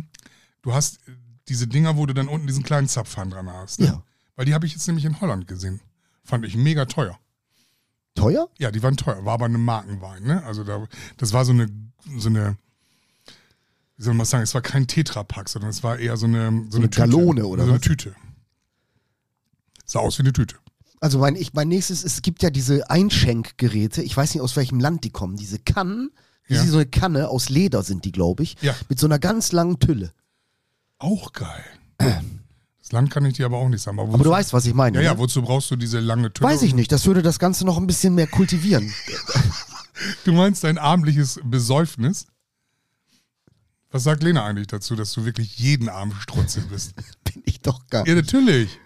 diese Dinger, wo du dann unten diesen kleinen Zapfhahn dran hast. Ne? Ja. Weil die habe ich jetzt nämlich in Holland gesehen. Fand ich mega teuer. Teuer? Ja, die waren teuer. War aber eine Markenwein, ne? Also das war so eine, wie soll man sagen, es war kein Tetrapack, sondern es war eher so eine Tüte. Gallone oder so eine was? Tüte. Sah aus wie eine Tüte. Also mein nächstes, es gibt ja diese Einschenkgeräte, ich weiß nicht aus welchem Land die kommen, diese Kannen, wie Ja. so eine Kanne aus Leder sind die, glaube ich, Ja. mit so einer ganz langen Tülle. Auch geil. Das Land kann ich dir aber auch nicht sagen. Aber du weißt, was ich meine. Ja, ja, ne? wozu brauchst du diese lange Tüte? Weiß ich nicht, das würde das Ganze noch ein bisschen mehr kultivieren. Du meinst dein abendliches Besäufnis? Was sagt Lena eigentlich dazu, dass du wirklich jeden Abend Strutze bist? Bin ich doch gar Ja, nicht. natürlich.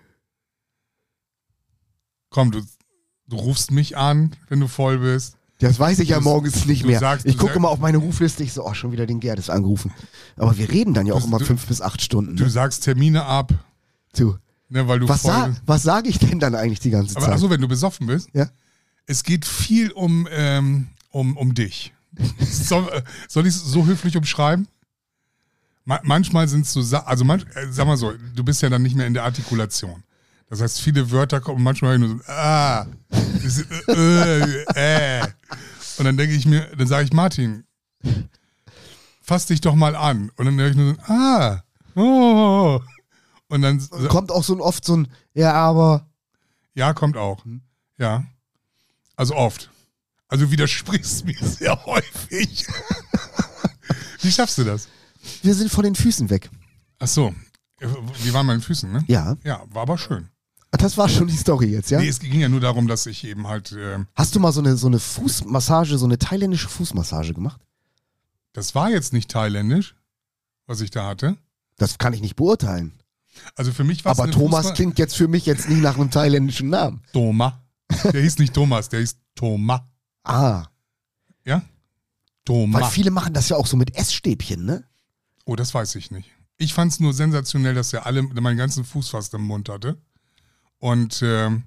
Komm, du rufst mich an, wenn du voll bist. Das weiß ich ja Du- morgens nicht du mehr. sagst- Ich du gucke sag- mal auf meine Rufliste, ich so, oh, schon wieder den Gerdes angerufen. Aber wir reden dann ja auch Du- immer du- 5 bis 8 Stunden. Du Ne? sagst Termine ab, So. ne, weil du Was voll bist. sage ich denn dann eigentlich die ganze Aber Zeit? achso, wenn du besoffen bist, Ja? es geht viel um dich. Soll ich es so höflich umschreiben? Manchmal sind es so, sag mal so, du bist ja dann nicht mehr in der Artikulation. Das heißt, viele Wörter kommen manchmal nur so, Und dann denke ich mir, dann sage ich, Martin, fass dich doch mal an. Und dann höre ich nur so, oh. Und dann, Kommt auch so oft so ein, ja, aber. ja, kommt auch. Ja. Also oft. Also du widersprichst mir sehr häufig. Wie schaffst du das? Wir sind von den Füßen weg. Ach so. Die waren meinen Füßen, ne? Ja. Ja, war aber schön. Das war schon die Story jetzt, ja? Nee, es ging ja nur darum, dass ich eben halt, Hast du mal so eine Fußmassage, so eine thailändische Fußmassage gemacht? das war jetzt nicht thailändisch, was ich da hatte. Das kann ich nicht beurteilen. Also für mich war es Aber Thomas klingt jetzt für mich jetzt nicht nach einem thailändischen Namen. Thoma. Der hieß nicht Thomas, der hieß Thoma. Ah, Ja? Thoma. weil viele machen das ja auch so mit Essstäbchen, ne? Oh, das weiß ich nicht. Ich fand es nur sensationell, dass er meinen ganzen Fuß fast im Mund hatte. Und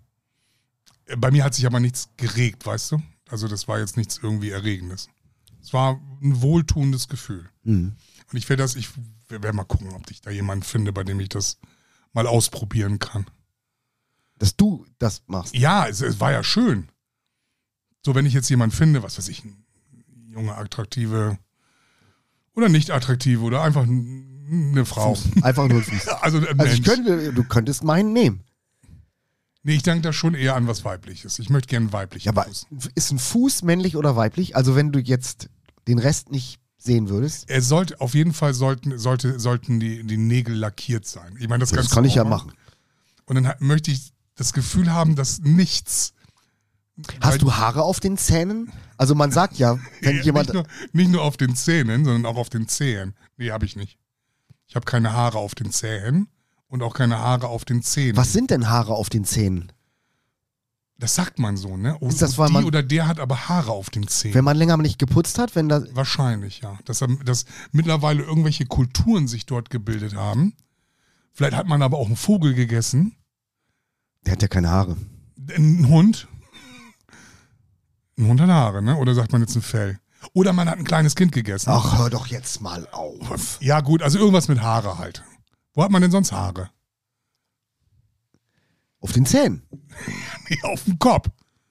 bei mir hat sich aber nichts geregt, weißt du? Also das war jetzt nichts irgendwie Erregendes. Es war ein wohltuendes Gefühl. Mhm. Und ich werde mal gucken, ob ich da jemanden finde, bei dem ich das mal ausprobieren kann. Dass du das machst. Ja, es war ja schön. So, wenn ich jetzt jemanden finde, was weiß ich, eine junge, attraktive oder nicht attraktive oder einfach eine Frau. Einfach nur ein Fuß. Also ein Also Mensch. du könntest meinen nehmen. Nee, ich denke da schon eher an was Weibliches. Ich möchte gerne weiblich. Ja, aber ist ein Fuß männlich oder weiblich? Also wenn du jetzt den Rest nicht sehen würdest. Er sollte, auf jeden Fall sollten die Nägel lackiert sein. Ich meine, das Das kannst kann du ich ja auch machen. Und dann möchte ich das Gefühl haben, dass nichts. Hast du Haare auf den Zähnen? Also man sagt ja, wenn jemand. Nicht nur auf den Zähnen, sondern auch auf den Zehen. Nee, habe ich nicht. Ich habe keine Haare auf den Zähnen und auch keine Haare auf den Zähnen. Was sind denn Haare auf den Zähnen? Das sagt man so, ne? Oh, Ist das, weil die man- oder der hat aber Haare auf den Zähnen. Wenn man länger nicht geputzt hat, wenn da. Wahrscheinlich, ja. Dass mittlerweile irgendwelche Kulturen sich dort gebildet haben. Vielleicht hat man aber auch einen Vogel gegessen. Der hat ja keine Haare. Ein Hund. Ein Hund hat Haare, ne? Oder sagt man jetzt ein Fell? Oder man hat ein kleines Kind gegessen. Ach, hör doch jetzt mal auf. Ja, gut, also irgendwas mit Haare halt. Wo hat man denn sonst Haare? Auf den Zähnen. Nee, auf dem Kopf.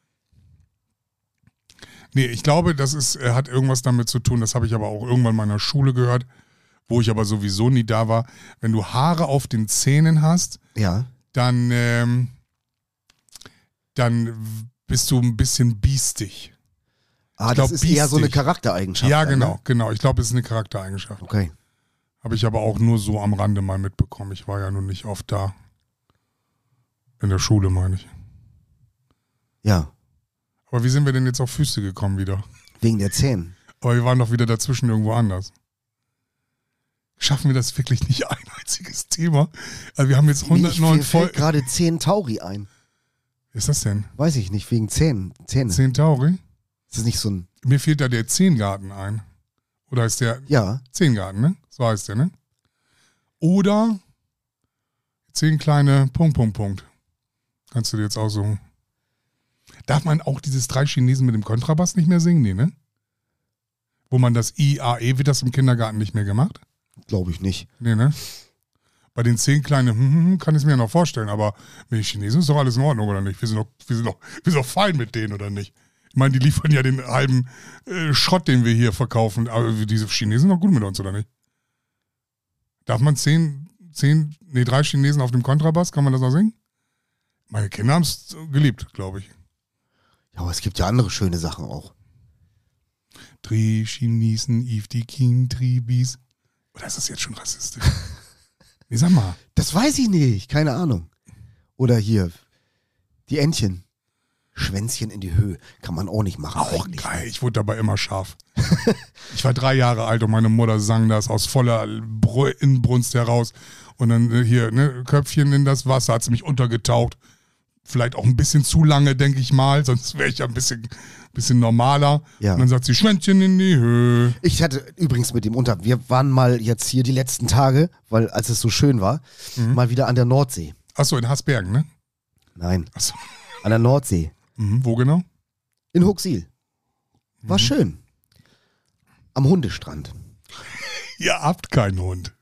Nee, ich glaube, hat irgendwas damit zu tun, das habe ich aber auch irgendwann mal in der Schule gehört, wo ich aber sowieso nie da war. Wenn du Haare auf den Zähnen hast, Ja. dann bist du ein bisschen biestig. Ah, Ich das glaub, ist eher so eine biestig. Charaktereigenschaft. Ja, dann, genau, Ne? genau. Ich glaube, es ist eine Charaktereigenschaft. Okay. Habe ich aber auch nur so am Rande mal mitbekommen. Ich war ja nun nicht oft da. In der Schule, meine ich. Ja, Aber wie sind wir denn jetzt auf Füße gekommen wieder? wegen der Zähne. Aber wir waren doch wieder dazwischen irgendwo anders. Schaffen wir das wirklich nicht ein einziges Thema? Also wir haben jetzt Mir 109 fällt Folgen. gerade 10 Tauri ein. Was ist das denn? Weiß ich nicht, wegen Zähne. 10 Tauri? Ist das nicht so ein... Mir fehlt da der Zehngarten ein. Oder ist der Ja, Zehngarten, ne? So heißt der, ne? Oder 10 kleine Punkt. Kannst du dir jetzt aussuchen. Darf man auch dieses 3 Chinesen mit dem Kontrabass nicht mehr singen? Nee, ne? Wo man das IAE, wird das im Kindergarten nicht mehr gemacht? glaube ich nicht. Nee, ne? Bei den 10 kleinen kann ich es mir ja noch vorstellen, aber mit den Chinesen ist doch alles in Ordnung, oder nicht? Wir sind doch fein mit denen, oder nicht? Ich meine, die liefern ja den halben Schrott, den wir hier verkaufen. Aber diese Chinesen sind doch gut mit uns, oder nicht? Darf man 3 Chinesen auf dem Kontrabass, kann man das noch singen? Meine Kinder haben es geliebt, glaube ich. Ja, aber es gibt ja andere schöne Sachen auch. 3 Chinesen, Yves die King, Tribis. Oder ist das jetzt schon rassistisch? Nee, sag mal. Das weiß ich nicht, keine Ahnung. Oder hier, die Entchen. Schwänzchen in die Höhe. Kann man auch nicht machen. Auch eigentlich. geil, ich wurde dabei immer scharf. Ich war 3 Jahre alt und meine Mutter sang das aus voller Inbrunst heraus. Und dann hier, ne, Köpfchen in das Wasser, hat sie mich untergetaucht. Vielleicht auch ein bisschen zu lange, denke ich mal, sonst wäre ich ja ein bisschen normaler. Ja. Und dann sagt sie, Schwänzchen in die Höhe. Ich hatte übrigens mit dem wir waren mal jetzt hier die letzten Tage, weil als es so schön war, mal wieder an der Nordsee. Achso, in Hasbergen, ne? Nein, Achso. an der Nordsee. Wo genau? In Huxil. War schön. Am Hundestrand. Ihr habt keinen Hund.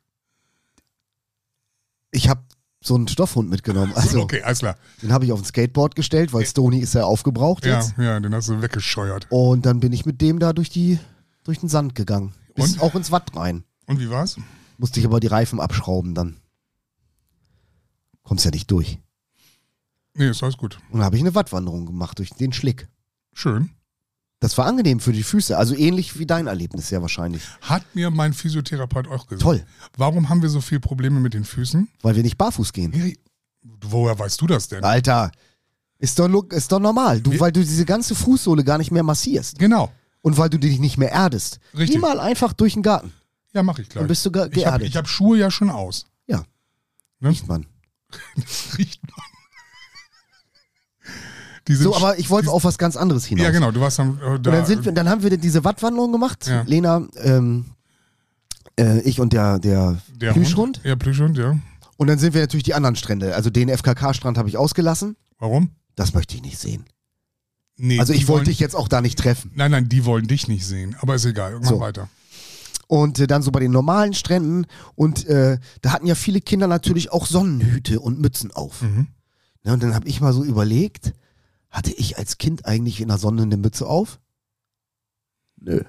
Ich habe so einen Stoffhund mitgenommen. Also, Okay, alles klar. den habe ich auf ein Skateboard gestellt, weil Stony ist ja aufgebraucht Ja, jetzt. ja, den hast du weggescheuert. Und dann bin ich mit dem da durch den Sand gegangen. Bis Und? auch ins Watt rein. Und wie war's? Musste ich aber die Reifen abschrauben dann. Kommst ja nicht durch. Nee, ist alles gut. Und dann habe ich eine Wattwanderung gemacht durch den Schlick. Schön. Das war angenehm für die Füße. Also ähnlich wie dein Erlebnis sehr wahrscheinlich. Hat mir mein Physiotherapeut auch gesagt. Toll, Warum haben wir so viele Probleme mit den Füßen? weil wir nicht barfuß gehen. Miri, woher weißt du das denn? Alter, ist doch normal. Wie- Weil du diese ganze Fußsohle gar nicht mehr massierst. Genau. Und weil du dich nicht mehr erdest. Richtig. Geh mal einfach durch den Garten. Ja, mach ich gleich. Dann bist du ich habe geerdet. hab Schuhe ja schon aus. Ja. Ne? Riecht man. Das riecht man. Die sind So, aber ich wollte die- auf was ganz anderes hinaus. Ja, genau. Du warst dann da. Und dann haben wir diese Wattwanderung gemacht. Ja. Lena, ich und der der Plüschhund. Hund? Ja, Plüschhund, ja. Und dann sind wir natürlich die anderen Strände. Also den FKK-Strand habe ich ausgelassen. Warum? Das möchte ich nicht sehen. Nee, Also die ich wollte wollen- dich jetzt auch da nicht treffen. Nein, die wollen dich nicht sehen. Aber ist egal. Mach So. weiter. Und dann so bei den normalen Stränden. Und da hatten ja viele Kinder natürlich auch Sonnenhüte und Mützen auf. Mhm. Ja, und dann habe ich mal so überlegt, hatte ich als Kind eigentlich in der Sonne eine Mütze auf? Nö.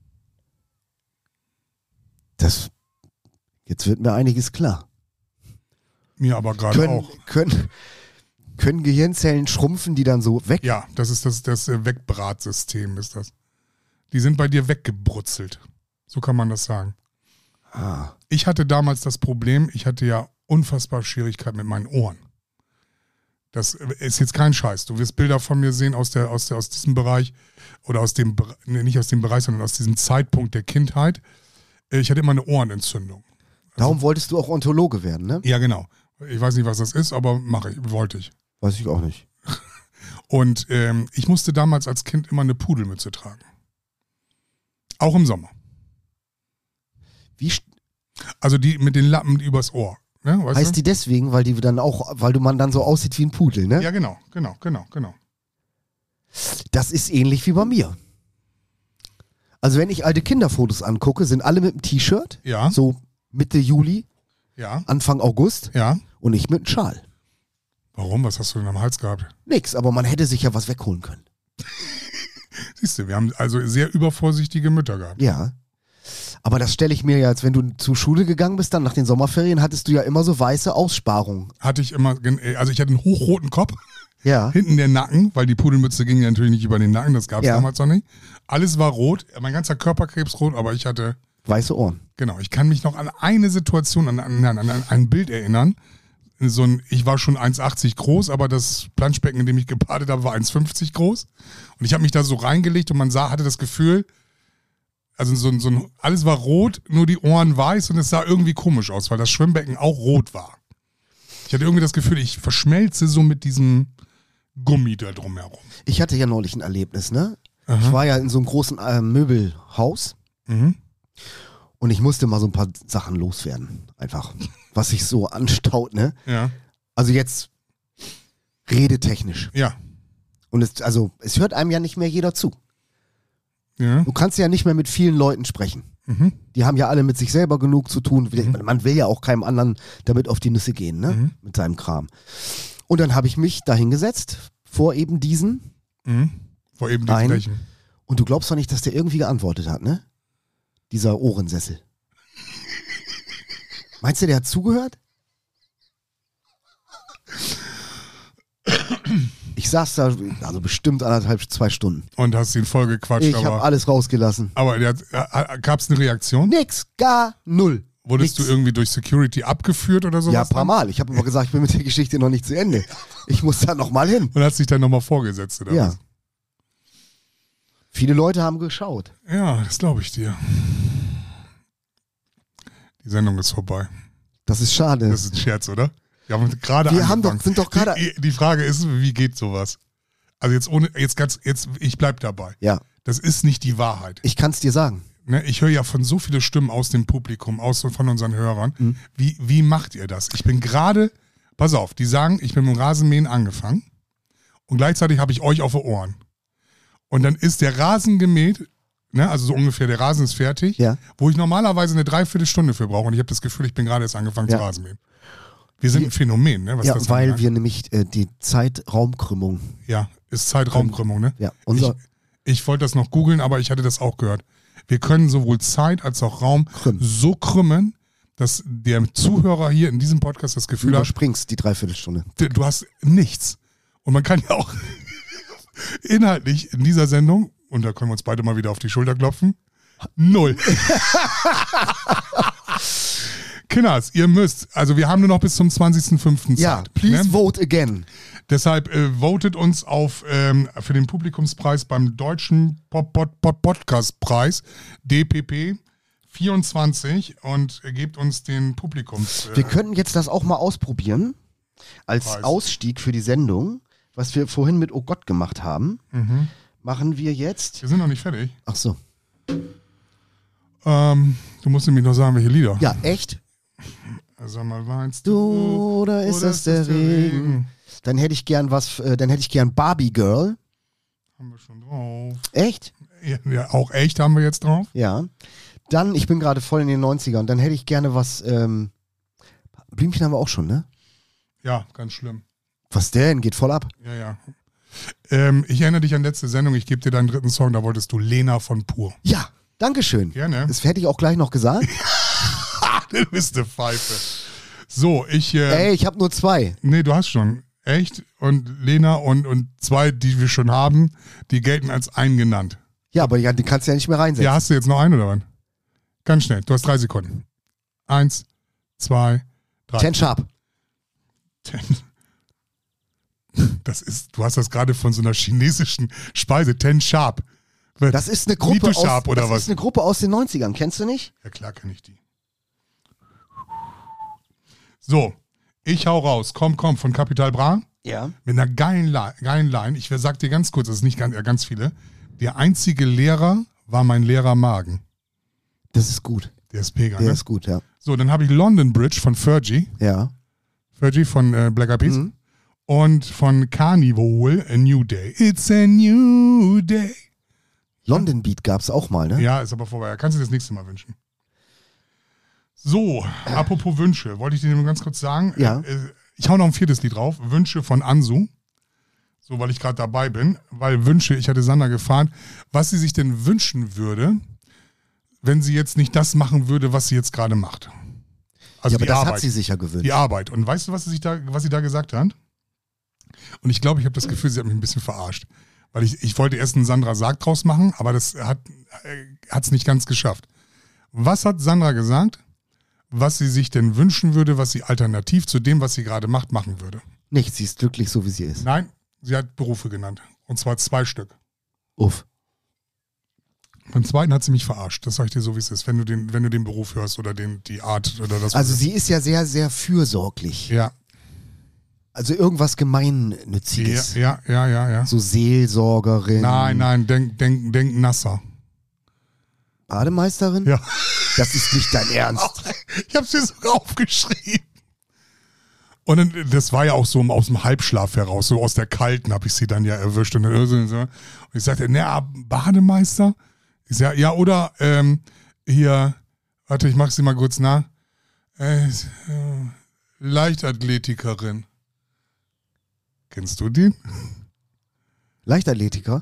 Jetzt wird mir einiges klar. Mir aber gerade auch. Können Gehirnzellen schrumpfen, die dann so weg? Ja, das ist das Wegbratsystem, ist das. Die sind bei dir weggebrutzelt. So kann man das sagen. Ah, Ich hatte damals das Problem, ich hatte ja unfassbar Schwierigkeiten mit meinen Ohren. Das ist jetzt kein Scheiß. Du wirst Bilder von mir sehen aus diesem Bereich oder nicht aus dem Bereich, sondern aus diesem Zeitpunkt der Kindheit. Ich hatte immer eine Ohrenentzündung. darum wolltest du auch Ontologe werden, ne? Ja, genau. Ich weiß nicht, was das ist, aber wollte ich. Weiß ich auch nicht. Und ich musste damals als Kind immer eine Pudelmütze tragen. Auch im Sommer. Wie Also die mit den Lappen übers Ohr. Ne, weißt heißt du? die deswegen, weil man dann so aussieht wie ein Pudel, ne? Ja, genau. Das ist ähnlich wie bei mir. Also wenn ich alte Kinderfotos angucke, sind alle mit einem T-Shirt, Ja, so Mitte Juli, ja, Anfang August ja. und ich mit einem Schal. Warum? Was hast du denn am Hals gehabt? Nix, aber man hätte sich ja was wegholen können. Siehst du, wir haben also sehr übervorsichtige Mütter gehabt. Ja. Aber das stelle ich mir ja, als wenn du zur Schule gegangen bist, dann nach den Sommerferien, hattest du ja immer so weiße Aussparungen. Hatte ich immer, also ich hatte einen hochroten Kopf. Ja. Hinten der Nacken, weil die Pudelmütze ging ja natürlich nicht über den Nacken, das gab es Ja. damals noch nicht. Alles war rot, mein ganzer Körper krebsrot, aber ich hatte, Weiße Ohren. genau, ich kann mich noch an eine Situation, an ein Bild erinnern. Ich war schon 1,80 groß, aber das Planschbecken, in dem ich gebadet habe, war 1,50 groß. Und ich habe mich da so reingelegt und man hatte das Gefühl, also alles war rot, nur die Ohren weiß und es sah irgendwie komisch aus, weil das Schwimmbecken auch rot war. Ich hatte irgendwie das Gefühl, ich verschmelze so mit diesem Gummi da drumherum. Ich hatte ja neulich ein Erlebnis, ne? Ich war ja in so einem großen Möbelhaus und ich musste mal so ein paar Sachen loswerden. Einfach, was sich so anstaut, ne? Ja. Also jetzt redetechnisch. Ja. Und es hört einem ja nicht mehr jeder zu. Ja. Du kannst ja nicht mehr mit vielen Leuten sprechen. Die haben ja alle mit sich selber genug zu tun. Man will ja auch keinem anderen damit auf die Nüsse gehen, ne? Mit seinem Kram. Und dann habe ich mich da hingesetzt, vor eben diesen. Vor eben diesen Nein. Flächen. Und du glaubst doch nicht, dass der irgendwie geantwortet hat, ne? Dieser Ohrensessel. Meinst du, der hat zugehört? Ich saß da, also bestimmt 1,5, 2 Stunden. Und hast ihn voll gequatscht, Ich habe alles rausgelassen. aber gab es eine Reaktion? Nix, gar null. Wurdest Nix. du irgendwie durch Security abgeführt oder sowas? Ja, ein paar Mal. Ich habe immer gesagt, ich bin mit der Geschichte noch nicht zu Ende. Ich muss da nochmal hin. Und hast dich dann nochmal vorgesetzt, oder Ja. was? Viele Leute haben geschaut. Ja, das glaube ich dir. Die Sendung ist vorbei. Das ist schade. Das ist ein Scherz, oder? Wir haben gerade Wir angefangen. sind doch gerade. Die Frage ist, wie geht sowas? Also ich bleib dabei. Ja, Das ist nicht die Wahrheit. ich kann es dir sagen. Ne, ich höre ja von so vielen Stimmen aus dem Publikum, von unseren Hörern. Wie macht ihr das? Ich bin gerade, pass auf, die sagen, ich bin mit dem Rasenmähen angefangen und gleichzeitig habe ich euch auf den Ohren. Und dann ist der Rasen gemäht, ne, also so ungefähr, der Rasen ist fertig, Ja. wo ich normalerweise eine Dreiviertelstunde für brauche und ich habe das Gefühl, ich bin gerade erst angefangen zu Rasenmähen. Wir sind ein Phänomen, ne? Was Ja, das weil anbelangt. wir nämlich die Zeitraumkrümmung. Ja, ist Zeitraumkrümmung, ne? Ja, Ich wollte das noch googeln, aber ich hatte das auch gehört. Wir können sowohl Zeit als auch Raum Krümmen. so krümmen, dass der Zuhörer hier in diesem Podcast das du Gefühl hat, überspringst die Dreiviertelstunde. du hast nichts. Und man kann ja auch inhaltlich in dieser Sendung, und da können wir uns beide mal wieder auf die Schulter klopfen, 0. Kinders, ihr müsst, also wir haben nur noch bis zum 20.05. Zeit. Ja, please ne? vote again. Deshalb votet uns für den Publikumspreis beim Deutschen Podcast-Preis DPP 24 und gebt uns den Publikums. Wir könnten jetzt das auch mal ausprobieren, als Preis. Ausstieg für die Sendung, was wir vorhin mit Oh Gott gemacht haben. Machen wir jetzt. Wir sind noch nicht fertig. Ach so. Du musst nämlich noch sagen, welche Lieder. Ja, echt? Sag mal, weinst Du, oder ist das der Regen? Dann hätte ich gern Barbie Girl. Haben wir schon drauf. Echt? Ja, auch echt haben wir jetzt drauf. Ja. Dann, ich bin gerade voll in den 90ern, dann hätte ich gerne was, Blümchen haben wir auch schon, ne? Ja, ganz schlimm. Was denn? Geht voll ab. Ja, ja. Ich erinnere dich an letzte Sendung, ich gebe dir deinen dritten Song, da wolltest du Lena von Pur. Ja, dankeschön. Gerne. Das hätte ich auch gleich noch gesagt. Du bist eine Pfeife. So, ich... Ey, ich habe nur 2. Nee, du hast schon. Echt? Und Lena und 2, die wir schon haben, die gelten als eingenannt. Ja, aber die kannst du ja nicht mehr reinsetzen. Ja, hast du jetzt noch einen oder was? Ganz schnell, du hast 3 Sekunden. 1, 2, 3. 10 Sharp. 10. Du hast das gerade von so einer chinesischen Speise, 10 Sharp. Das ist eine Gruppe Nito aus, Sharp oder das was? ist eine Gruppe aus den 90ern. Kennst du nicht? Ja, klar kenne ich die. So, ich hau raus. Komm, von Capital Bra. Ja. Mit einer geilen Line. Ich sag dir ganz kurz, das ist nicht ganz viele. Der einzige Lehrer war mein Lehrer Magen. Das ist gut. Der ist mega, Der ne? ist gut, ja. So, dann habe ich London Bridge von Fergie. Ja. Fergie von Black Eyed Peas. Und von Carnival, A New Day. It's a new day. London Beat gab's auch mal, ne? Ja, ist aber vorbei. Kannst du dir das nächste Mal wünschen. So, apropos Wünsche, wollte ich dir nur ganz kurz sagen. Ja. Ich hau noch ein 4. Lied drauf. Wünsche von Ansu. So, weil ich gerade dabei bin. Weil Wünsche, ich hatte Sandra gefragt, was sie sich denn wünschen würde, wenn sie jetzt nicht das machen würde, was sie jetzt gerade macht. Also ja, aber die das Arbeit. hat sie sich ja gewünscht. Die Arbeit. Und weißt du, was sie da gesagt hat? Und ich glaube, ich habe das Gefühl, sie hat mich ein bisschen verarscht. Weil ich wollte erst einen Sandra Sagt draus machen, aber das hat's nicht ganz geschafft. Was hat Sandra gesagt, was sie sich denn wünschen würde, was sie alternativ zu dem, was sie gerade macht, machen würde? Nichts, sie ist glücklich, so wie sie ist. Nein, sie hat Berufe genannt. Und zwar 2 Stück. Uff. Beim zweiten hat sie mich verarscht. Das sag ich dir so, wie es ist. Wenn du den Beruf hörst oder die Art oder das. Also sie ist ja sehr, sehr fürsorglich. Ja. Also irgendwas Gemeinnütziges. Ja. So Seelsorgerin. Nein, denk Nasser. Bademeisterin? Ja. Das ist nicht dein Ernst. Ich hab's dir sogar aufgeschrieben. Und dann, das war ja auch so aus dem Halbschlaf heraus, so aus der Kalten habe ich sie dann ja erwischt. Und ich sagte, Bademeister? Ich sag, ja, oder hier, warte, ich mach sie mal kurz nach. Leichtathletikerin. Kennst du den? Leichtathletiker?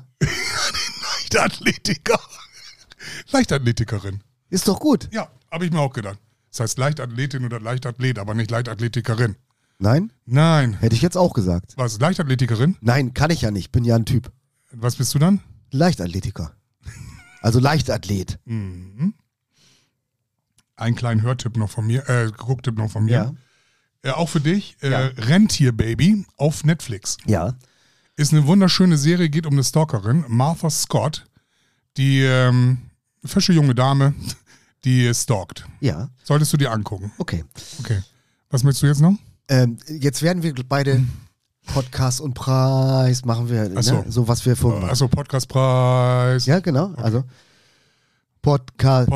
Leichtathletikerin. Ist doch gut. Ja, habe ich mir auch gedacht. Das heißt Leichtathletin oder Leichtathlet, aber nicht Leichtathletikerin. Nein? Nein. Hätte ich jetzt auch gesagt. Was, Leichtathletikerin? Nein, kann ich ja nicht. Bin ja ein Typ. Was bist du dann? Leichtathletiker. Also Leichtathlet. Mhm. Einen kleinen Hörtipp noch von mir, Gucktipp noch von mir. Ja. Auch für dich, Ja. Rentierbaby auf Netflix. Ja. Ist eine wunderschöne Serie, geht um eine Stalkerin, Martha Scott, die fesche junge Dame, die stalkt. Ja. Solltest du dir angucken. Okay. Okay. Was möchtest du jetzt noch? Jetzt werden wir beide Podcast und Preis machen wir, Ach so. ne? So was wir vorhin machen. Also Podcastpreis. Ja, genau. Okay. Also Podcast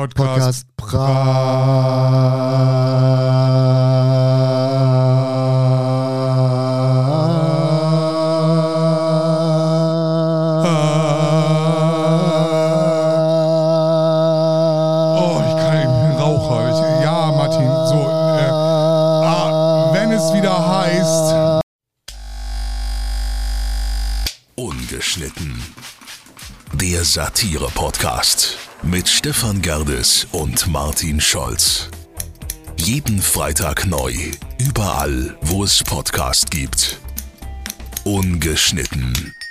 Oh, ich bin Raucher. Ja, Martin, so. Wenn es wieder heißt. Ungeschnitten. Der Satire-Podcast mit Stefan Gerdes und Martin Scholz. Jeden Freitag neu, überall, wo es Podcast gibt. Ungeschnitten.